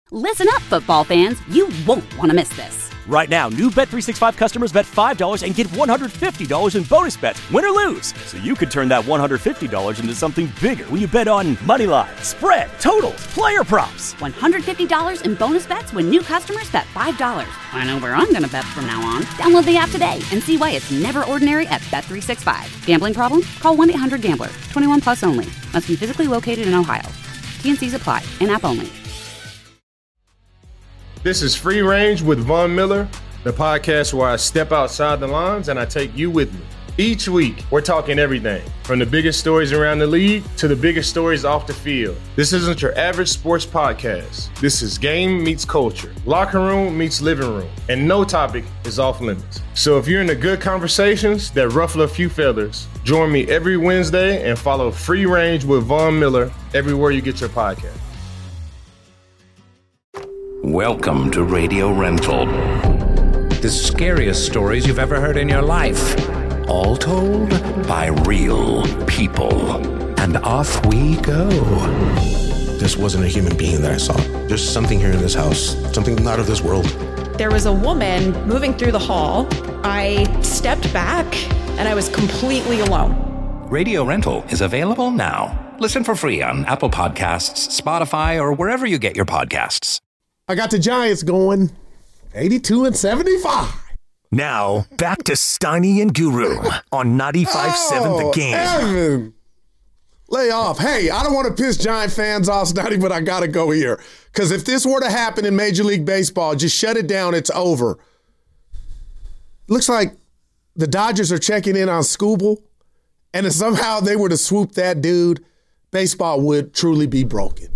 Listen up, football fans. You won't want to miss this. Right now, new Bet365 customers bet $5 and get $150 in bonus bets, win or lose. So you could turn that $150 into something bigger when you bet on money line, spread, totals, player props. $150 in bonus bets when new customers bet $5. I know where I'm going to bet from now on. Download the app today and see why it's never ordinary at Bet365. Gambling problem? Call 1-800-GAMBLER. 21 plus only. Must be physically located in Ohio. T&Cs apply. In-app only. This is Free Range with Von Miller, the podcast where I step outside the lines and I take you with me. Each week, we're talking everything, from the biggest stories around the league to the biggest stories off the field. This isn't your average sports podcast. This is game meets culture, locker room meets living room, and no topic is off limits. So if you're into good conversations that ruffle a few feathers, join me every Wednesday and follow Free Range with Von Miller everywhere you get your podcast. Welcome to Radio Rental. The scariest stories you've ever heard in your life. All told by real people. And off we go. This wasn't a human being that I saw. There's something here in this house. Something not of this world. There was a woman moving through the hall. I stepped back and I was completely alone. Radio Rental is available now. Listen for free on Apple Podcasts, Spotify, or wherever you get your podcasts. I got the Giants going 82-75. Now, back to Steiny and Guru on 95.7 The Game. Evan, lay off. Hey, I don't want to piss Giant fans off, Steiny, but I got to go here. Because if this were to happen in Major League Baseball, just shut it down. It's over. Looks like the Dodgers are checking in on Scooble, and if somehow they were to swoop that dude, baseball would truly be broken.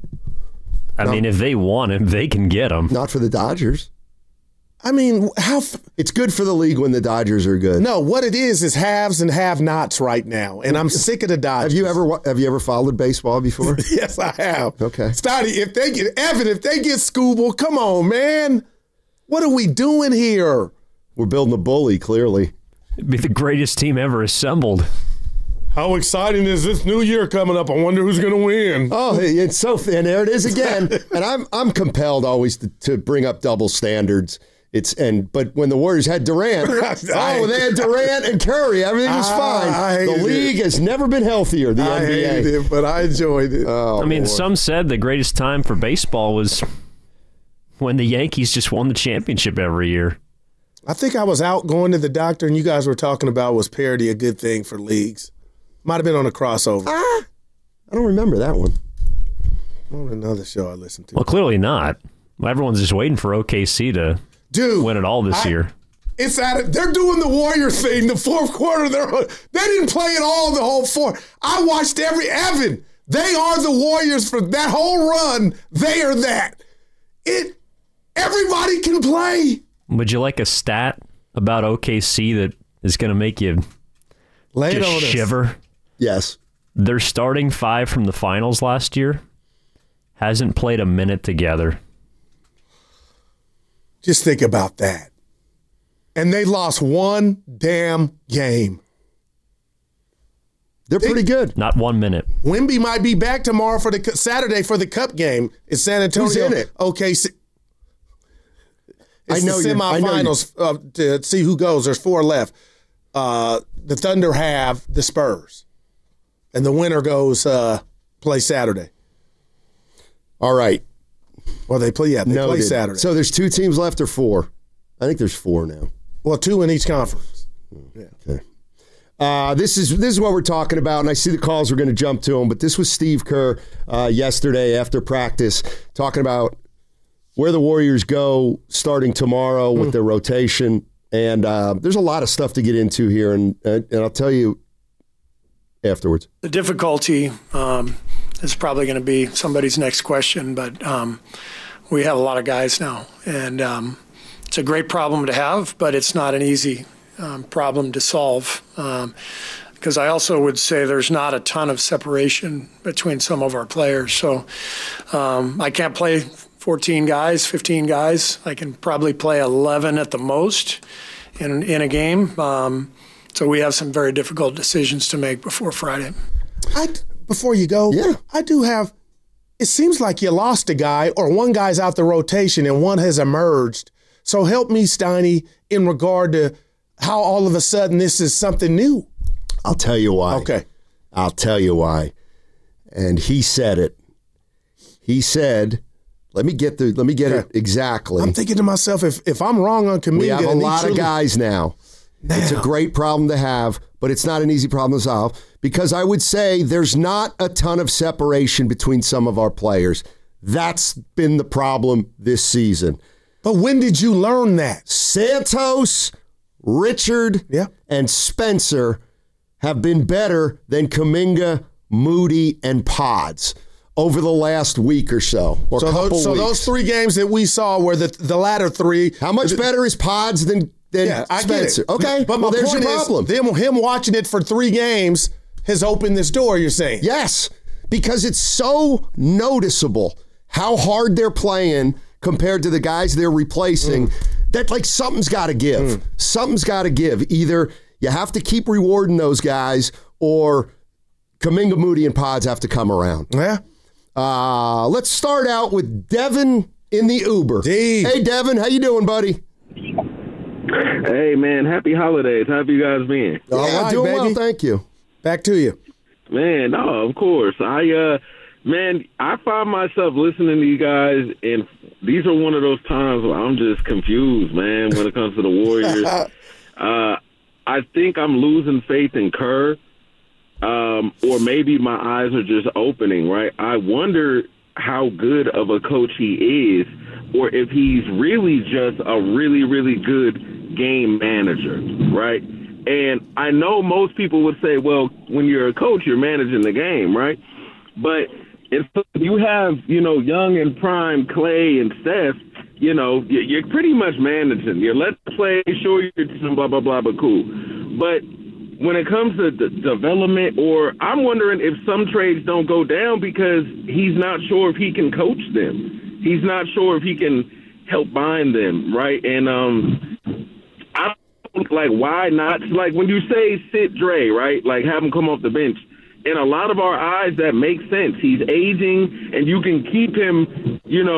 I mean, if they want him, they can get him. Not for the Dodgers. I mean, it's good for the league when the Dodgers are good. No, what it is haves and have-nots right now, and I'm sick of the Dodgers. Have you ever followed baseball before? Yes, I have. Okay. Stoddy, if they get Scooble, come on, man. What are we doing here? We're building a bully, clearly. It'd be the greatest team ever assembled. How exciting is this new year coming up? I wonder who's going to win. Oh, it's so and there it is again. And I'm compelled always to bring up double standards. But when the Warriors had Durant, they had Durant and Curry. Everything was fine. The league has never been healthier. The NBA. I hated it, but I enjoyed it. I mean, some said the greatest time for baseball was when the Yankees just won the championship every year. I think I was out going to the doctor, and you guys were talking about was parity a good thing for leagues. Might have been on a crossover. I don't remember that one. On another show I listened to. Well, clearly not. Everyone's just waiting for OKC to win it all this year. It's they're doing the Warrior thing. The fourth quarter, they didn't play it all the whole fourth. I watched Evan. They are the Warriors for that whole run. They are that. Everybody can play. Would you like a stat about OKC that is going to make you just shiver? Yes. Their starting five from the finals last year hasn't played a minute together. Just think about that. And they lost one damn game. They're pretty good. Not 1 minute. Wemby might be back tomorrow for the Saturday for the Cup game. It's San Antonio. Who's in it? OKC. It's the semifinals to see who goes. There's 4 left. The Thunder have the Spurs. And the winner goes play Saturday. All right. Well, they play Saturday. So there's 2 teams left or 4? I think there's 4 now. Well, 2 in each conference. Yeah. Okay. This is what we're talking about, and I see the calls. We're going to jump to them, but this was Steve Kerr yesterday after practice talking about where the Warriors go starting tomorrow with their rotation. And there's a lot of stuff to get into here, and I'll tell you afterwards. The difficulty is probably going to be somebody's next question, but we have a lot of guys now, and it's a great problem to have, but it's not an easy problem to solve. Because I also would say there's not a ton of separation between some of our players. So I can't play 14 guys, 15 guys. I can probably play 11 at the most in a game. So we have some very difficult decisions to make before Friday. Before you go, yeah. I do have, it seems like you lost a guy or one guy's out the rotation and one has emerged. So help me, Steiny, in regard to how all of a sudden this is something new. I'll tell you why. Okay. I'll tell you why. And he said it. He said, let me get it exactly. I'm thinking to myself, if I'm wrong on Kuminga. We have a lot of guys now. It's a great problem to have, but it's not an easy problem to solve because I would say there's not a ton of separation between some of our players. That's been the problem this season. But when did you learn that? Santos, Richard, and Spencer have been better than Kuminga, Moody, and Pods over the last week or so. So those 3 games that we saw were the latter 3. How much better is Pods than I Spencer? Get it. Okay, but my there's point your problem. Is him watching it for 3 games has opened this door, you're saying? Yes, because it's so noticeable how hard they're playing compared to the guys they're replacing that like something's got to give. Something's got to give. Either you have to keep rewarding those guys or Kuminga, Moody, and Pods have to come around. Yeah. Let's start out with Devin in the Uber. Hey, Devin, how you doing, buddy? Hey, man, happy holidays. How have you guys been? All right, doing well, thank you. Back to you. Man, no, of course. I find myself listening to you guys, and these are one of those times where I'm just confused, man, when it comes to the Warriors. I think I'm losing faith in Kerr, or maybe my eyes are just opening, right? I wonder how good of a coach he is, or if he's really just a really, really good game manager, right? And I know most people would say, well, when you're a coach, you're managing the game, right? But if you have, young and prime Clay and Steph, you're pretty much managing. You're letting play, sure, you're doing blah, blah, blah, but cool. But when it comes to development, or I'm wondering if some trades don't go down because he's not sure if he can coach them. He's not sure if he can help bind them, right? And I don't like, why not? Like when you say sit Dre, right? Like have him come off the bench. In a lot of our eyes, that makes sense. He's aging, and you can keep him,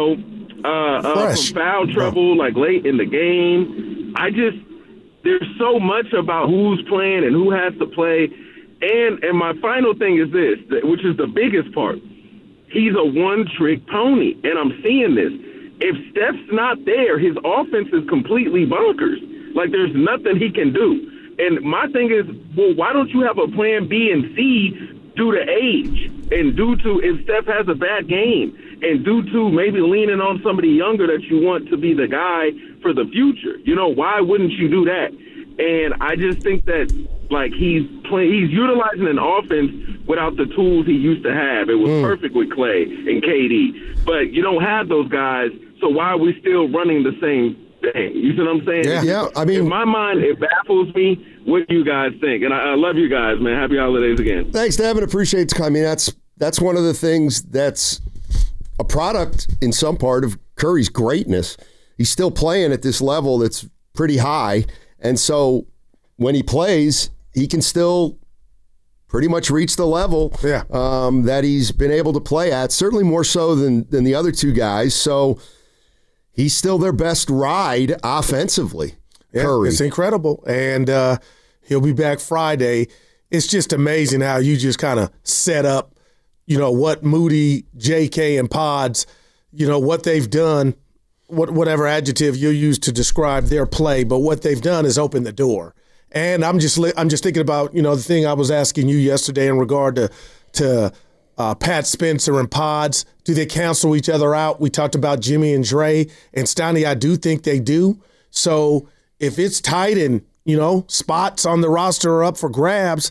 from foul trouble, like late in the game. There's so much about who's playing and who has to play. And my final thing is this, which is the biggest part. He's a one-trick pony, and I'm seeing this. If Steph's not there, his offense is completely bonkers. Like, there's nothing he can do. And my thing is, well, why don't you have a plan B and C due to age and due to if Steph has a bad game and due to maybe leaning on somebody younger that you want to be the guy for the future? Why wouldn't you do that? And I just think that, like, he's utilizing an offense without the tools he used to have. It was perfect with Clay and KD. But you don't have those guys, so why are we still running the same thing? You see what I'm saying? Yeah. I mean, in my mind, it baffles me. What do you guys think? And I love you guys, man. Happy holidays again. Thanks, Devin. Appreciate it. I mean, that's one of the things that's a product in some part of Curry's greatness. He's still playing at this level that's pretty high. And so when he plays, he can still pretty much reach the level that he's been able to play at, certainly more so than the other 2 guys. So he's still their best ride offensively. Yeah, Curry. It's incredible. And he'll be back Friday. It's just amazing how you just kind of set up, what Moody, JK, and Pods, what they've done, whatever adjective you use to describe their play, but what they've done is open the door. And I'm just thinking about, the thing I was asking you yesterday in regard to Pat Spencer and Pods. Do they cancel each other out? We talked about Jimmy and Dre. And Steiny, I do think they do. So if it's tight and, spots on the roster are up for grabs,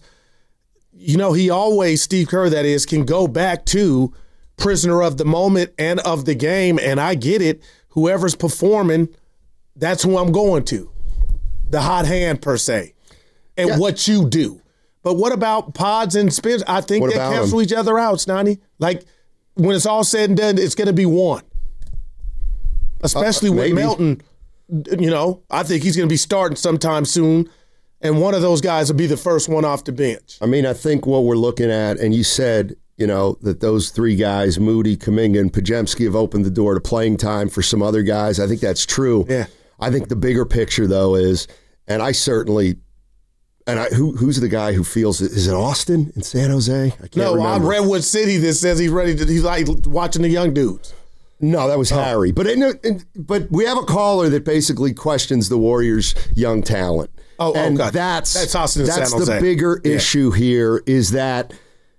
he always, Steve Kerr that is, can go back to prisoner of the moment and of the game. And I get it. Whoever's performing, that's who I'm going to. The hot hand, per se. And what you do. But what about Pods and Spencer? I think they cancel each other out, Snotty. Like, when it's all said and done, it's going to be one. Especially with Melton, I think he's going to be starting sometime soon, and one of those guys will be the first one off the bench. I mean, I think what we're looking at, and you said, that those three guys, Moody, Kuminga, and Podziemski, have opened the door to playing time for some other guys. I think that's true. Yeah. I think the bigger picture, though, is, and I certainly, who's the guy who feels it? Is it Austin in San Jose? I can't remember. I'm Redwood City that says he's like watching the young dudes. No, that was Harry. But we have a caller that basically questions the Warriors' young talent. And God. That's Austin in San That's Jose. the bigger issue here, is that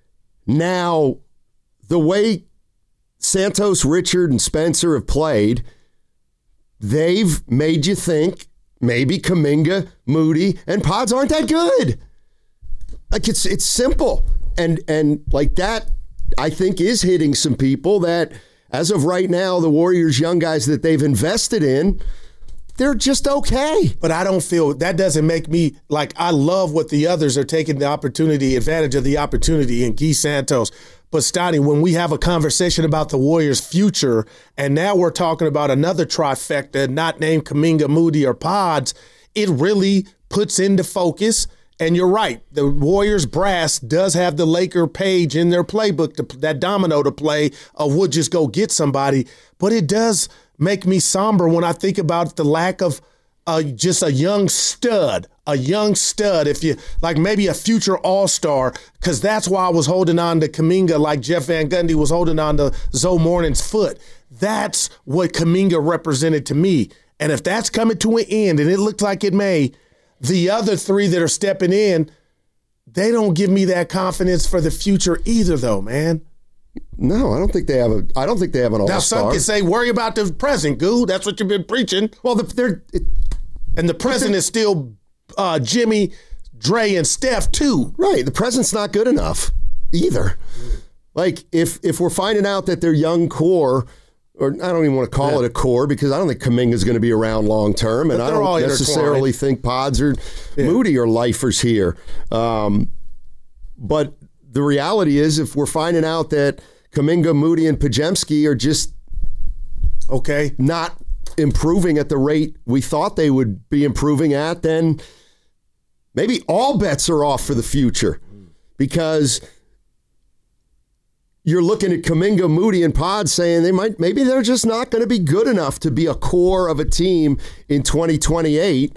now the way Santos, Richard, and Spencer have played, they've made you think maybe Kuminga, Moody, and Pods aren't that good. Like, it's simple. And like that, I think, is hitting some people that, as of right now, the Warriors' young guys that they've invested in, they're just okay. But I don't feel that doesn't make me like, I love what the others are taking advantage of the opportunity in Guy Santos. But Stoney, when we have a conversation about the Warriors' future, and now we're talking about another trifecta, not named Kuminga, Moody, or Pods, it really puts into focus. And you're right, the Warriors brass does have the Laker page in their playbook, that domino to play of we'll just go get somebody. But it does make me somber when I think about the lack of just a young stud, if you like, maybe a future all-star, because that's why I was holding on to Kuminga like Jeff Van Gundy was holding on to Zoe Morning's foot. That's what Kuminga represented to me. And if that's coming to an end, and it looked like it may, the other three that are stepping in, they don't give me that confidence for the future either, though, man. No, I don't think they have an all-star. Now, some can say, worry about the present, Goo. That's what you've been preaching. Well, and the present is still Jimmy, Dre, and Steph, too. Right. The present's not good enough either. Like, if we're finding out that their young core, or I don't even want to call it a core, because I don't think Kuminga's going to be around long term, and I don't necessarily think Pods or Moody are lifers here. But the reality is, if we're finding out that Kuminga, Moody, and Podziemski are just not improving at the rate we thought they would be improving at, then maybe all bets are off for the future, because you're looking at Kuminga, Moody, and Pods saying maybe they're just not going to be good enough to be a core of a team in 2028.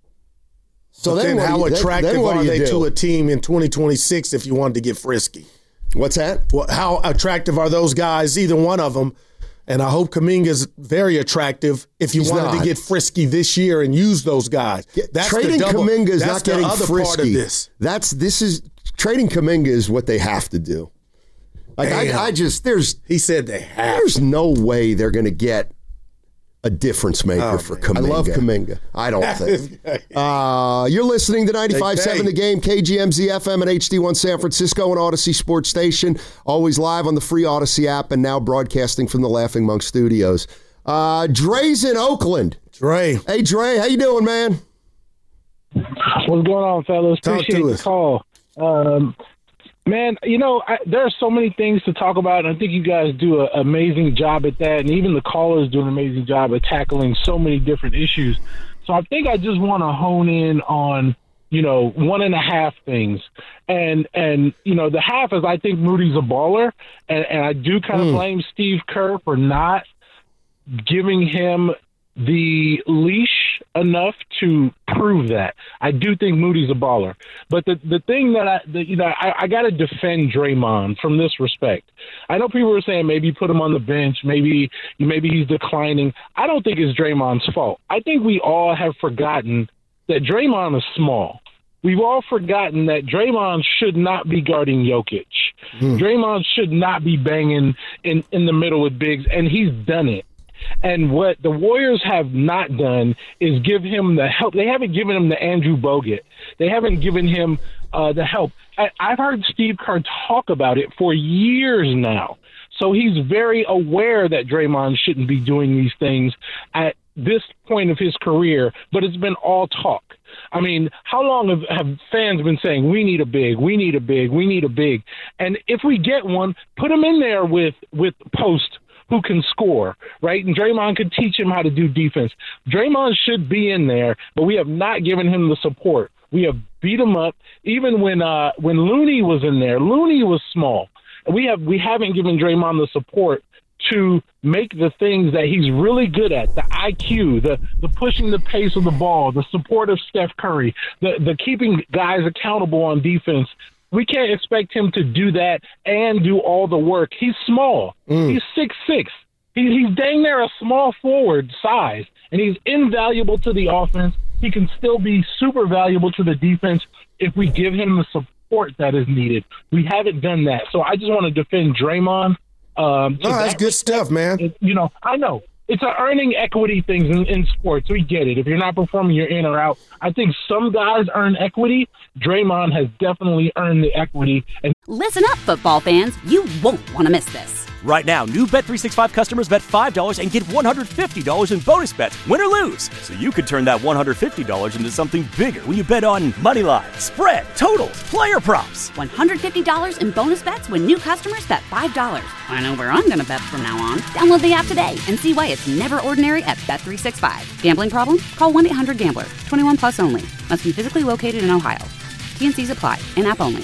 So then how attractive are they to a team in 2026 if you wanted to get frisky? What's that? Well, how attractive are those guys, either one of them? And I hope Kuminga's very attractive if you wanted to get frisky this year and use those guys. That's trading Kuminga is not getting frisky. Part of this. Trading Kuminga is what they have to do. Like he said they have. There's no way they're going to get a difference maker for Kuminga. I love Kuminga. I don't think. You're listening to 95.7 The Game, KGMZ FM and HD1 San Francisco and Odyssey Sports Station. Always live on the free Odyssey app and now broadcasting from the Laughing Monk Studios. Dre's in Oakland. Dre. Hey, Dre. How you doing, man? What's going on, fellas? Appreciate the call. Man, there are so many things to talk about, and I think you guys do an amazing job at that, and even the callers do an amazing job at tackling so many different issues. So I think I just want to hone in on, 1.5 things. And the half is I think Moody's a baller, and I do kind of blame Steve Kerr for not giving him the leash enough to prove that. I do think Moody's a baller. But the thing that I got to defend Draymond from this respect. I know people are saying maybe put him on the bench, maybe he's declining. I don't think it's Draymond's fault. I think we all have forgotten that Draymond is small. We've all forgotten that Draymond should not be guarding Jokic. Draymond should not be banging in the middle with bigs, and he's done it. And what the Warriors have not done is give him the help. They haven't given him the Andrew Bogut. They haven't given him the help. I've heard Steve Kerr talk about it for years now. So he's very aware that Draymond shouldn't be doing these things at this point of his career, but it's been all talk. I mean, how long have fans been saying, we need a big, we need a big, we need a big? And if we get one, put him in there with Post, who can score, right? And Draymond could teach him how to do defense. Draymond should be in there, but we have not given him the support. We have beat him up. Even when Looney was in there, Looney was small. we haven't given Draymond the support to make the things that he's really good at, the IQ, the pushing the pace of the ball, the support of Steph Curry, the keeping guys accountable on defense. We can't expect him to do that and do all the work. He's small. He's 6'6". He's dang near a small forward size, and he's invaluable to the offense. He can still be super valuable to the defense if we give him the support that is needed. We haven't done that. So I just want to defend Draymond. That's good stuff, man. I know. It's an earning equity thing in sports. We get it. If you're not performing, you're in or out. I think some guys earn equity. Draymond has definitely earned the equity. And listen up, football fans. You won't want to miss this. Right now, new Bet365 customers bet $5 and get $150 in bonus bets, win or lose. So you could turn that $150 into something bigger when you bet on money line, spread, totals, player props. $150 in bonus bets when new customers bet $5. I know where I'm going to bet from now on. Download the app today and see why it's never ordinary at Bet365. Gambling problem? Call 1-800-GAMBLER. 21 plus only. Must be physically located in Ohio. T&Cs apply. In-app only.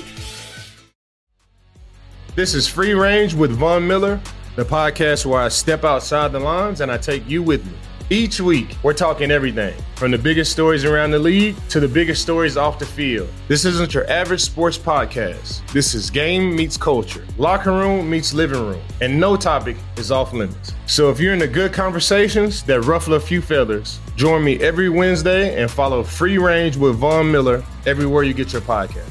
This is Free Range with Von Miller, the podcast where I step outside the lines and I take you with me. Each week, we're talking everything from the biggest stories around the league to the biggest stories off the field. This isn't your average sports podcast. This is game meets culture, locker room meets living room, and no topic is off limits. So if you're into good conversations that ruffle a few feathers, join me every Wednesday and follow Free Range with Von Miller everywhere you get your podcast.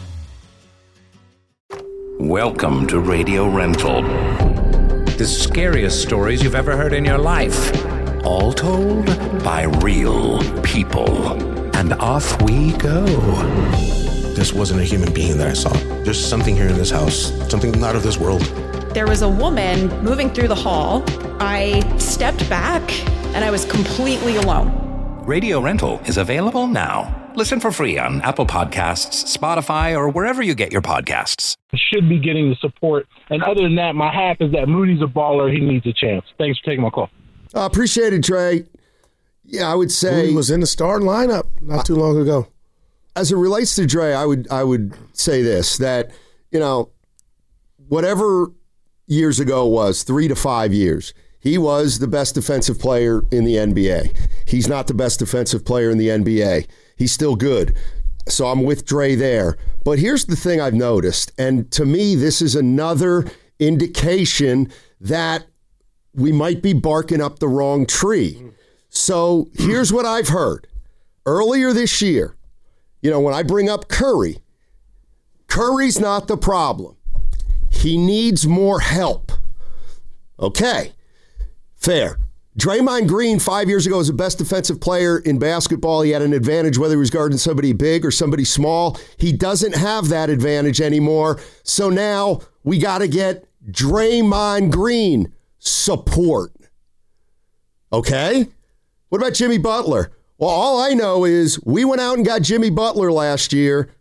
Welcome to Radio Rental. The scariest stories you've ever heard in your life. All told by real people. And off we go. This wasn't a human being that I saw. There's something here in this house. Something not of this world. There was a woman moving through the hall. I stepped back and I was completely alone. Radio Rental is available now. Listen for free on Apple Podcasts, Spotify, or wherever you get your podcasts. Should be getting the support. And other than that, my hack is that Moody's a baller. He needs a chance. Thanks for taking my call. Appreciate it, Trey. Yeah, I would say he was in the starting lineup not too long ago. As it relates to Dre, I would say this, that, whatever years ago was, 3 to 5 years, he was the best defensive player in the NBA. He's not the best defensive player in the NBA. He's still good. So I'm with Dre there. But here's the thing I've noticed, and to me, this is another indication that we might be barking up the wrong tree. So here's what I've heard. Earlier this year, when I bring up Curry, Curry's not the problem. He needs more help. Okay, fair. Draymond Green 5 years ago was the best defensive player in basketball. He had an advantage whether he was guarding somebody big or somebody small. He doesn't have that advantage anymore. So now we got to get Draymond Green support. Okay? What about Jimmy Butler? Well, all I know is we went out and got Jimmy Butler last year,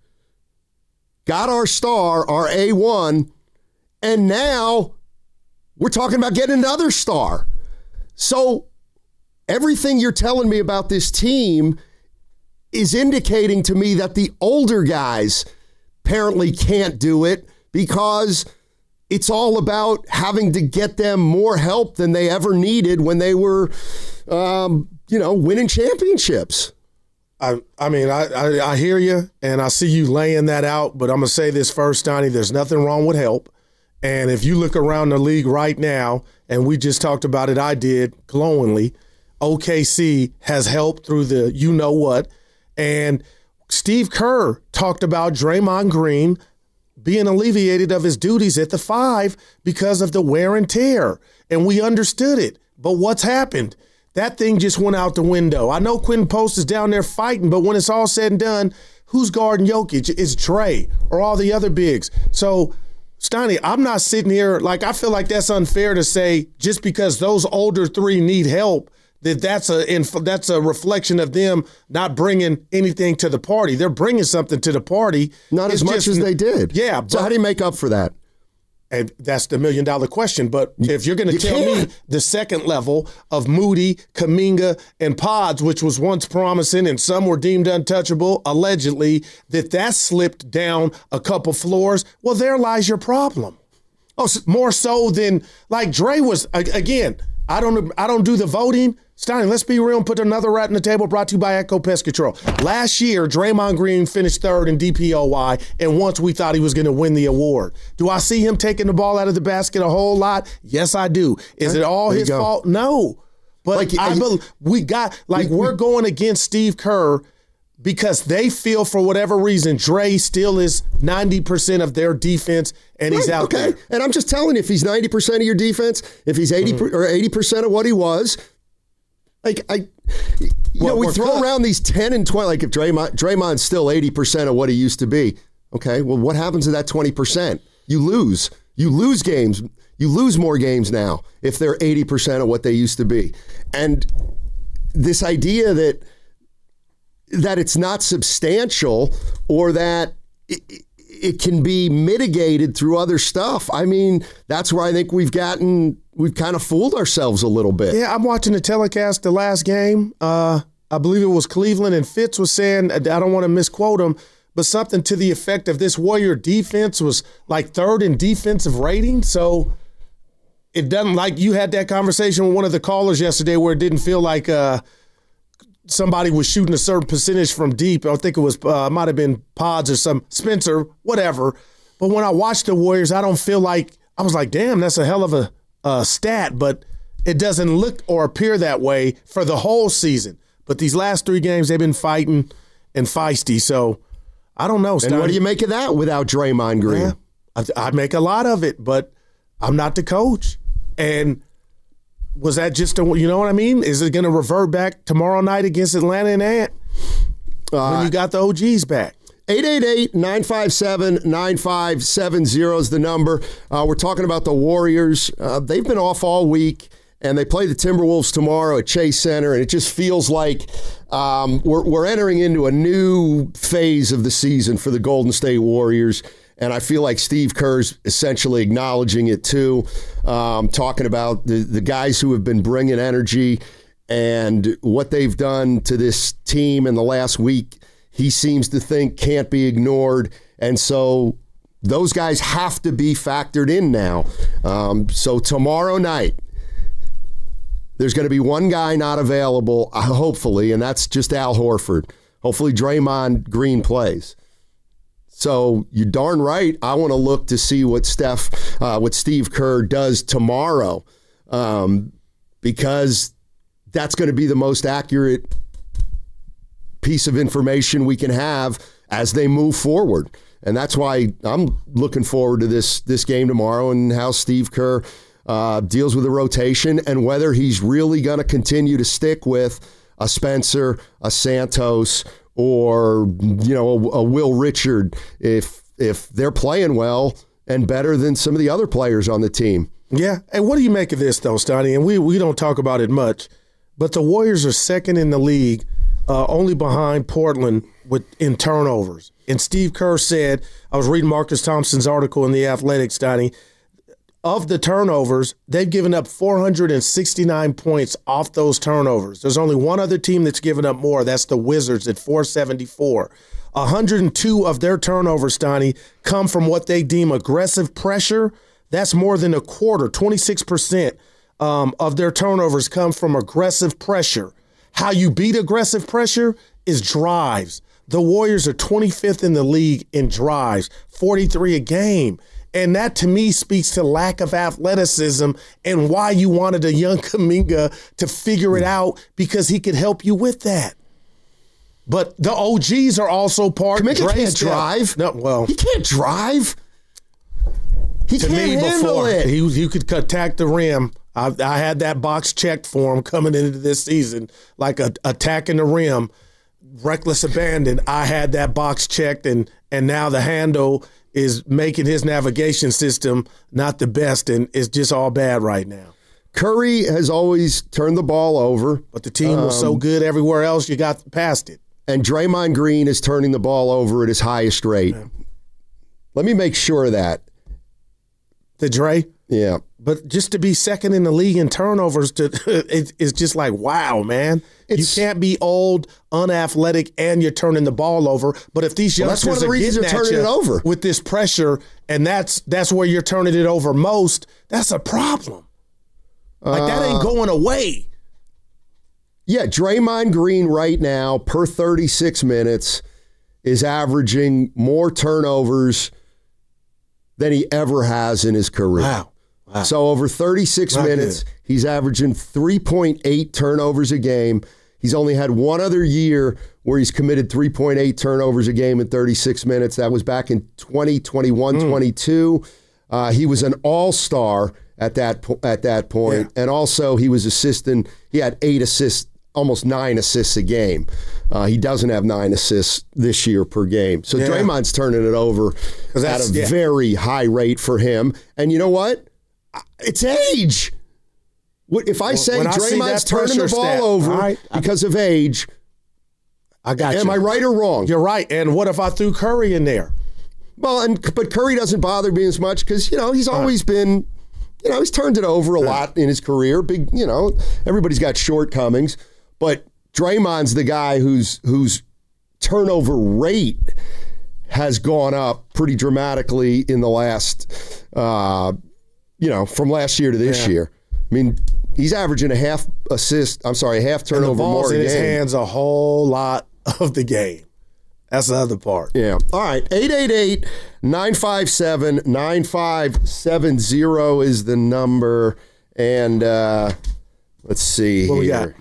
got our star, our A1, and now we're talking about getting another star. So everything you're telling me about this team is indicating to me that the older guys apparently can't do it because it's all about having to get them more help than they ever needed when they were, winning championships. I hear you, and I see you laying that out, but I'm going to say this first, Donnie, there's nothing wrong with help. And if you look around the league right now, and we just talked about it, I did glowingly, OKC has helped through the you-know-what, and Steve Kerr talked about Draymond Green being alleviated of his duties at the 5 because of the wear and tear, and we understood it. But what's happened? That thing just went out the window. I know Quentin Post is down there fighting, but when it's all said and done, who's guarding Jokic? It's Dre or all the other bigs. So, Steiny, I'm not sitting here, I feel like that's unfair to say just because those older 3 need help, that's a reflection of them not bringing anything to the party. They're bringing something to the party. Not as much as they did. Yeah. So how do you make up for that? And that's the $1 million question. But if you're going to tell me the second level of Moody, Kuminga, and Pods, which was once promising and some were deemed untouchable, allegedly, that slipped down a couple floors, well, there lies your problem. Oh, more so than like Dre was. Again, I don't do the voting. Stein, let's be real and put another rat on the table. Brought to you by Echo Pest Control. Last year, Draymond Green finished third in DPOY, and once we thought he was going to win the award. Do I see him taking the ball out of the basket a whole lot? Yes, I do. Is it all his fault? No. But we're going against Steve Kerr because they feel for whatever reason Dre still is 90% of their defense and he's out there. And I'm just telling you, if he's 90% of your defense, if he's 80% of what he was, we throw around these 10 and 20. Like if Draymond's still 80% of what he used to be, okay, well, what happens to that 20%? You lose. You lose games. You lose more games now if they're 80% of what they used to be. And this idea that it's not substantial or that it can be mitigated through other stuff. I mean, that's where I think we've kind of fooled ourselves a little bit. Yeah, I'm watching the telecast the last game. I believe it was Cleveland, and Fitz was saying, I don't want to misquote him, but something to the effect of this Warrior defense was like third in defensive rating. So it doesn't, like you had that conversation with one of the callers yesterday where it didn't feel like somebody was shooting a certain percentage from deep. I think it was might have been Pods or some Spencer, whatever. But when I watched the Warriors, I don't feel like I was like, damn, that's a hell of a stat. But it doesn't look or appear that way for the whole season. But these last 3 games, they've been fighting and feisty. So I don't know. And what do you make of that without Draymond Green? Yeah, I make a lot of it, but I'm not the coach. And was that just you know what I mean? Is it going to revert back tomorrow night against Atlanta and Ant when you got the OGs back? 888-957-9570 is the number. We're talking about the Warriors. They've been off all week, and they play the Timberwolves tomorrow at Chase Center, and it just feels like we're entering into a new phase of the season for the Golden State Warriors. And I feel like Steve Kerr's essentially acknowledging it too, talking about the guys who have been bringing energy and what they've done to this team in the last week. He seems to think can't be ignored. And so those guys have to be factored in now. So tomorrow night, there's going to be one guy not available, hopefully, and that's just Al Horford. Hopefully Draymond Green plays. So you're darn right. I want to look to see what Steve Kerr does tomorrow, because that's going to be the most accurate piece of information we can have as they move forward. And that's why I'm looking forward to this game tomorrow and how Steve Kerr deals with the rotation and whether he's really going to continue to stick with a Spencer, a Santos, or a Will Richard if they're playing well and better than some of the other players on the team. Yeah, and what do you make of this though, Stoney? And we don't talk about it much, but the Warriors are second in the league, only behind Portland in turnovers. And Steve Kerr said, I was reading Marcus Thompson's article in The Athletic, Stoney, of the turnovers, they've given up 469 points off those turnovers. There's only one other team that's given up more. That's the Wizards at 474. 102 of their turnovers, Stoney, come from what they deem aggressive pressure. That's more than a quarter, 26% of their turnovers come from aggressive pressure. How you beat aggressive pressure is drives. The Warriors are 25th in the league in drives, 43 a game. And that, to me, speaks to lack of athleticism and why you wanted a young Kuminga to figure it out, because he could help you with that. But the OGs are also part. Kuminga can't drive. No, well, he can't drive. He can't handle it. He could attack the rim. I had that box checked for him coming into this season, like attacking the rim, reckless abandon. I had that box checked, and now the handle is making his navigation system not the best, and it's just all bad right now. Curry has always turned the ball over. But the team was so good everywhere else, you got past it. And Draymond Green is turning the ball over at his highest rate. Yeah. Let me make sure of that. The Dre? Yeah. But just to be second in the league in turnovers, it's just like, wow, man. You can't be old, unathletic, and you're turning the ball over. But if these youngsters that's one of the reasons are you're turning it over with this pressure, and that's where you're turning it over most, that's a problem. Like, that ain't going away. Yeah, Draymond Green right now, per 36 minutes, is averaging more turnovers than he ever has in his career. Wow. So over 36 minutes, he's averaging 3.8 turnovers a game. He's only had one other year where he's committed 3.8 turnovers a game in 36 minutes. That was back in 2021-22. He was an all-star at that point. And also he was assisting. He had 8 assists, almost 9 assists a game. He doesn't have 9 assists this year per game. So Draymond's turning it over at a very high rate for him. And you know what? It's age. If I say Draymond's turning the ball over because of age, I got you. Am I right or wrong? You're right. And what if I threw Curry in there? Well, but Curry doesn't bother me as much because, he's always been, he's turned it over a lot in his career. Big, everybody's got shortcomings. But Draymond's the guy whose turnover rate has gone up pretty dramatically in the last, from last year to this year. I mean, he's averaging a half turnover more a game. In his hands a whole lot of the game. That's the other part. Yeah. All right. 888-957-9570 is the number. And let's see here. What we got?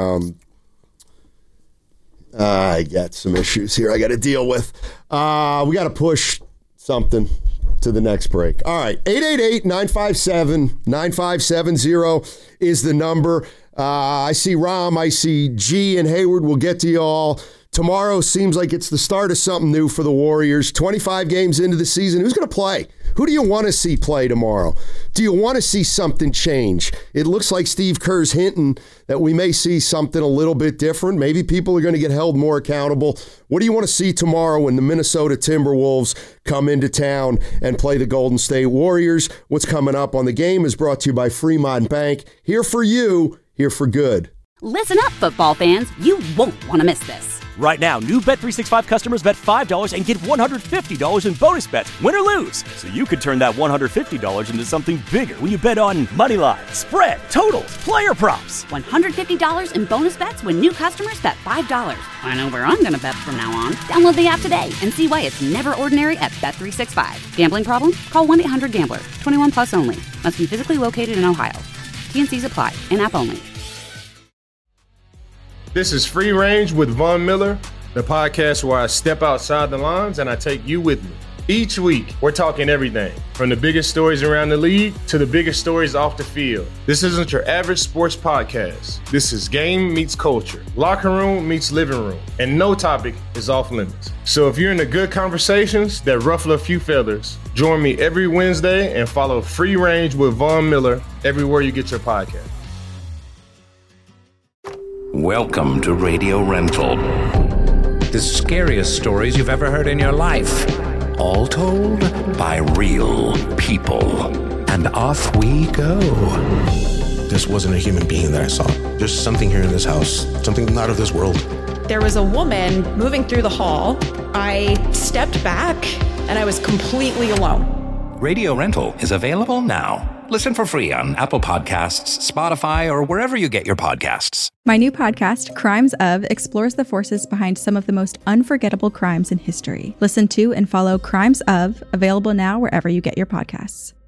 I got some issues here I got to deal with. We got to push something to the next break. All right. 888-957-9570 is the number. I see Rom. I see G and Hayward. We'll get to you all. Tomorrow seems like it's the start of something new for the Warriors. 25 games into the season. Who's going to play? Who do you want to see play tomorrow? Do you want to see something change? It looks like Steve Kerr's hinting that we may see something a little bit different. Maybe people are going to get held more accountable. What do you want to see tomorrow when the Minnesota Timberwolves come into town and play the Golden State Warriors? What's coming up on the game is brought to you by Fremont Bank. Here for you, here for good. Listen up, football fans. You won't want to miss this. Right now, new Bet365 customers bet $5 and get $150 in bonus bets, win or lose. So you could turn that $150 into something bigger when you bet on moneyline, spread, totals, player props. $150 in bonus bets when new customers bet $5. I know where I'm going to bet from now on. Download the app today and see why it's never ordinary at Bet365. Gambling problem? Call 1-800-GAMBLER. 21 plus only. Must be physically located in Ohio. T&Cs apply. In-app only. This is Free Range with Von Miller, the podcast where I step outside the lines and I take you with me. Each week, we're talking everything from the biggest stories around the league to the biggest stories off the field. This isn't your average sports podcast. This is game meets culture, locker room meets living room, and no topic is off limits. So if you're into good conversations that ruffle a few feathers, join me every Wednesday and follow Free Range with Von Miller everywhere you get your podcast. Welcome to Radio Rental. The scariest stories you've ever heard in your life. All told by real people. And off we go. This wasn't a human being that I saw. There's something here in this house. Something not of this world. There was a woman moving through the hall. I stepped back and I was completely alone. Radio Rental is available now. Listen for free on Apple Podcasts, Spotify, or wherever you get your podcasts. My new podcast, Crimes Of, explores the forces behind some of the most unforgettable crimes in history. Listen to and follow Crimes Of, available now wherever you get your podcasts.